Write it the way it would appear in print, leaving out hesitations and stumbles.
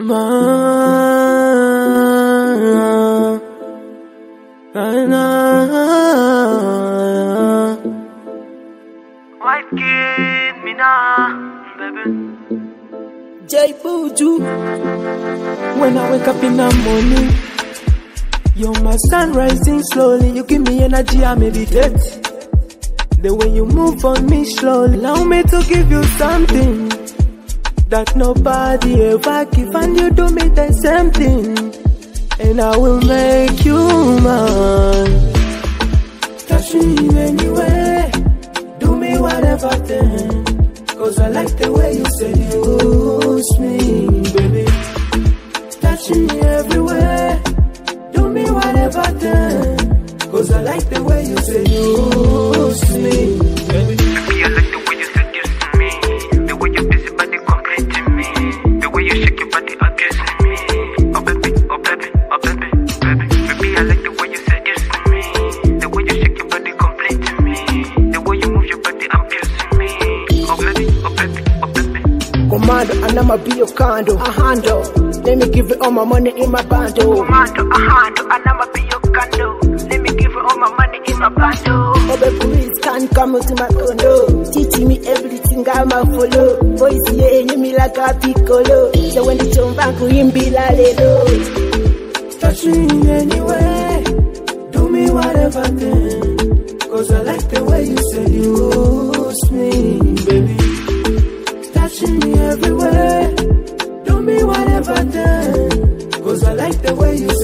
White kid, me nah, baby. J Buju. When I wake up in the morning, you're my sun rising slowly. You give me energy, I meditate. The way you move on me slowly, allow me to give you something that nobody ever give, and you do me the same thing, and I will make you mine. Touch me anyway, do me whatever thing, cause I like the way you seduce me, baby. Touch me everywhere, do me whatever thing, cause I like the way you seduce me, baby. Baby, I like the way you seduce me, the way your busy body completing me, the way you shake your body abusing me. Oh baby, oh baby, oh baby, baby. Baby, I like the way you seduce me, the way you shake your body completing me, the way you move your body abusing me. Oh baby, oh baby, oh baby. Commando, and I'ma be your condo, a handle. Let me give you all my money in my bundle. Commando, a handle, and I'ma be your condo. Let me give you all my money in my bundle. Oh baby, please can't come to my condo. Teaching me everything I'ma follow. Voice yeah, me like a piccolo. So when the jump back, we be la lelo. Touch me anyway, do me whatever thing, cause I like the way you seduce me, baby. Touch me everywhere, do me whatever thing, cause I like the way you